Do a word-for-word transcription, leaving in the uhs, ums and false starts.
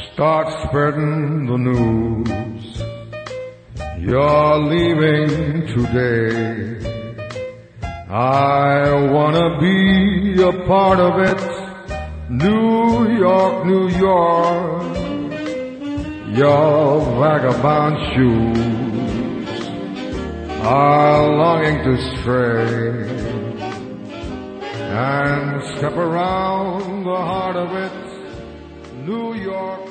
Start spreading the news. You're leaving today. I wanna be a part of it. New York, New York, your vagabond shoes are longing to stray and step around the heart of it. New York.